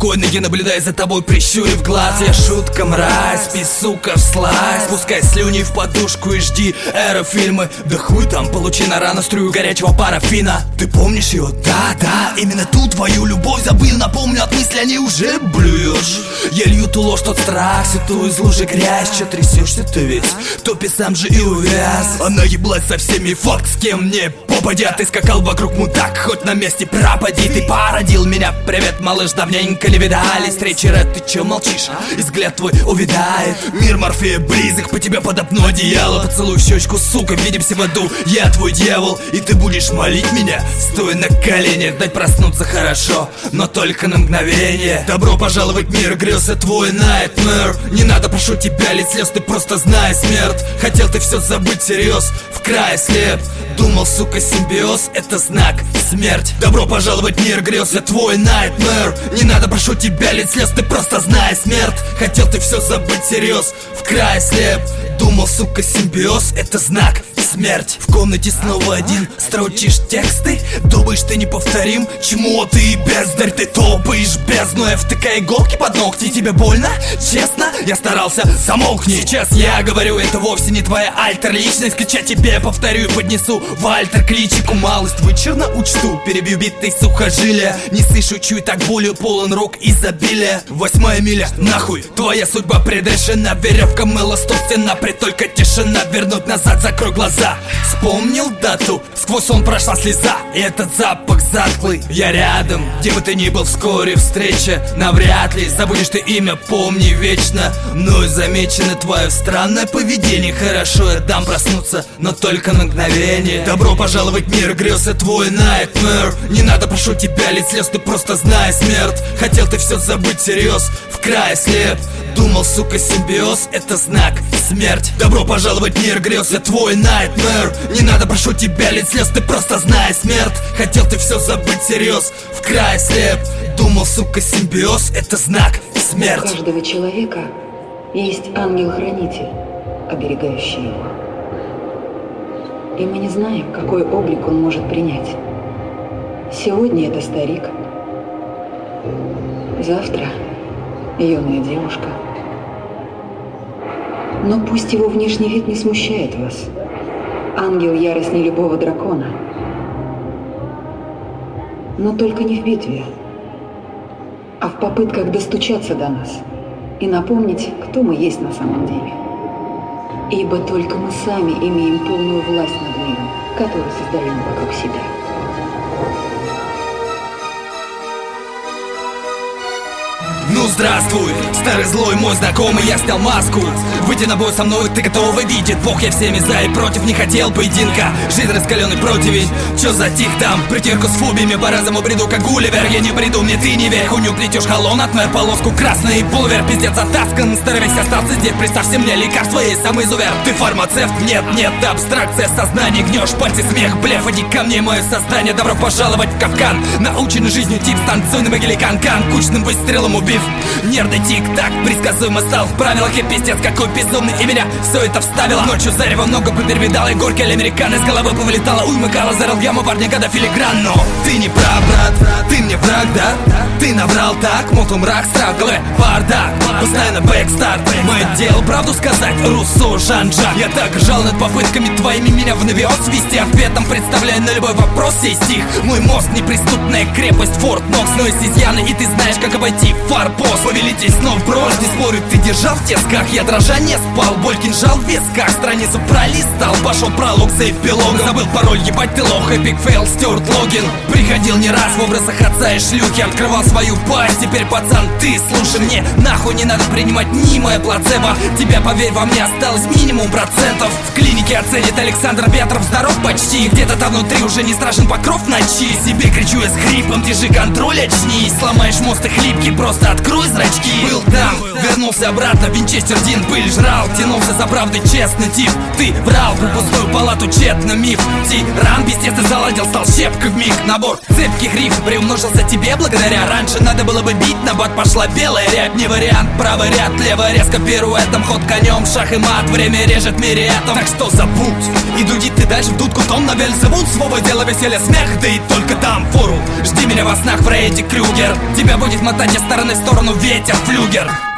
спокойно я наблюдаю за тобой, прищурив глаз. Я шутка, мразь, спи, сука, вслазь. Пускай слюни в подушку и жди аэрофильмы. Да хуй там, получи на рану струю горячего парафина. Ты помнишь ее? Да, именно ту твою любовь забыл. Напомню, от мысли о ней уже блюешь. Я лью ту ложь, тот страх, всю ту из лужи грязь. Че трясешься ты ведь? Топи сам же и увяз. Она еблась со всеми, факт, с кем мне попадя. Ты скакал вокруг мудак, хоть на месте пропади. Ты породил меня, привет, малыш, давненько не видались. Встречи рад, ты че молчишь? И взгляд твой увядает. Мир Морфея близок, по тебе под одно одеяло. Поцелуй в щечку, сука, видимся в аду. Я твой дьявол, и ты будешь молить меня, стоя на коленях. Дать проснуться хорошо, но только на мгновение. Добро пожаловать в мир грез, это твой nightmare. Не надо, прошу тебя, лить слез, ты просто знай смерть. Хотел ты все забыть всерьез, в край слеп. Думал, сука, симбиоз, это знак смерть. Добро пожаловать в мир грез, это твой nightmare. Не надо, прошу тебя, лить слез, ты просто знай смерть. Хотел ты все забыть всерьез, в край слеп. Думал, сука, симбиоз, это знак смерть. В комнате снова один, строчишь тексты. Думаешь, ты неповторим, чему ты бездарь. Ты топаешь бездну, я втыкаю иголки под ногти. Тебе больно? Честно? Я старался, замолкни. Сейчас я говорю, это вовсе не твоя альтер-личность. Кричать тебе повторю и поднесу в альтер-кличику. Малость вычурно учту, перебью битой сухожилия. Не слышу, чуй, так болью полон рок изобилия. 8-я миля, нахуй, твоя судьба предрешена. Веревка мыла, стоп, стена, только тишина. Вернуть назад, закрой глаза. Вспомнил дату, сквозь сон прошла слеза. И этот запах затхлый, я рядом. Где бы ты ни был, вскоре встреча. Навряд ли забудешь ты имя, помни вечно. Мною замечено твое странное поведение. Хорошо, я дам проснуться, но только на мгновение. Добро пожаловать в мир грез, это твой nightmare. Не надо, прошу тебя, лить слез, ты просто знай смерть. Хотел ты все забыть всерьез, в край слеп. Думал, сука, симбиоз, это знак смерть. Добро пожаловать в мир грез, это твой nightmare. Не надо, прошу тебя, лить слез, ты просто знай смерть. Хотел ты все забыть всерьез, в край слеп. Думал, сука, симбиоз, это знак смерть. У каждого человека есть ангел-хранитель, оберегающий его. И мы не знаем, какой облик он может принять. Сегодня это старик, завтра юная девушка. Но пусть его внешний вид не смущает вас. Ангел яростнее любого дракона. Но только не в битве, а в попытках достучаться до нас и напомнить, кто мы есть на самом деле. Ибо только мы сами имеем полную власть над миром, который создаем вокруг себя. Ну здравствуй, старый злой мой знакомый, я снял маску. Выйди на бой со мной, ты готова, видит Бог. Я всеми за и против, не хотел поединка. Жизнь раскаленный противень, чё затих там? Притирку с фобиями по разному бреду, как Гулливер. Я не бреду, мне ты не верь, хуйню плетёшь халон. Отмер полоску красный пулвер, пиздец оттаскан. Старый весь остался здесь, представься мне, лекарство есть самый изувер. Ты фармацевт, нет, абстракция сознания. Гнешь пальцы, смех, блеф, иди ко мне, мое сознание. Добро пожаловать в капкан, наученный жизнью тип. Станцуй на могиле канкан, кучным выстрелом убив. Нервный тик-так, предсказуемо стал в правилах. И пиздец какой безумный, и меня все это вставило. Ночью зарево много поперевидал, и горький американ. Из головы повылетала уйма гала, зарыл яму парня, когда филигран. Но ты не прав, брат, ты мне враг, да? Ты наврал так, мол, мрак, страх в голове, бардак. Постоянно бэкстарт, мое дело правду сказать, Руссо, Жан-Жак. Я так ржал над попытками твоими меня в навиот свести. Ответом представляю на любой вопрос сей стих. Мой мозг неприступная крепость, Форт Нокс, но есть изъяны, и ты знаешь, как обойти фарпост. Повелитель снов брошь, не спорю, ты держал в тисках. Я дрожа не спал, боль кинжал в висках. Страницу пролистал, пошел пролог за эпилогом. Забыл пароль, ебать ты лох, эпик фейл, стюарт логин. Приходил не раз в образах отца и шлюхи. Открывал свою пасть, теперь пацан, ты слушай мне. Нахуй не надо принимать мнимое плацебо. Тебя, поверь, во мне осталось минимум процентов. В клинике оценит Александр Петров, здоров почти. Где-то там внутри уже не страшен покров ночи. Себе кричу я с хрипом, держи контроль, очнись. Сломаешь мост и хлипкий, просто открой зрачки. Был там, вернулся обратно, Винчестер Дин пыль жрал. Тянулся за правдой, честный тип. Ты врал, про пустую палату, тщетно миф. Тиран, пиздец, ты заладил, стал щепкой вмиг. Набор цепких риф приумножился тебе благодаря. Раньше надо было бы бить, на бат пошла белая рябь. Не вариант, правый ряд, левый резко пируэтом. Ход конем, шах и мат, время режет мириэтом. Так что забудь, и дуди ты дальше в дудку Том на Вельзевуд. Свое дело веселье, смех, да и только там фуру. Жди меня во снах, Фредди Крюгер. Тебя будет мотать из стороны в сторону ветер, флюгер.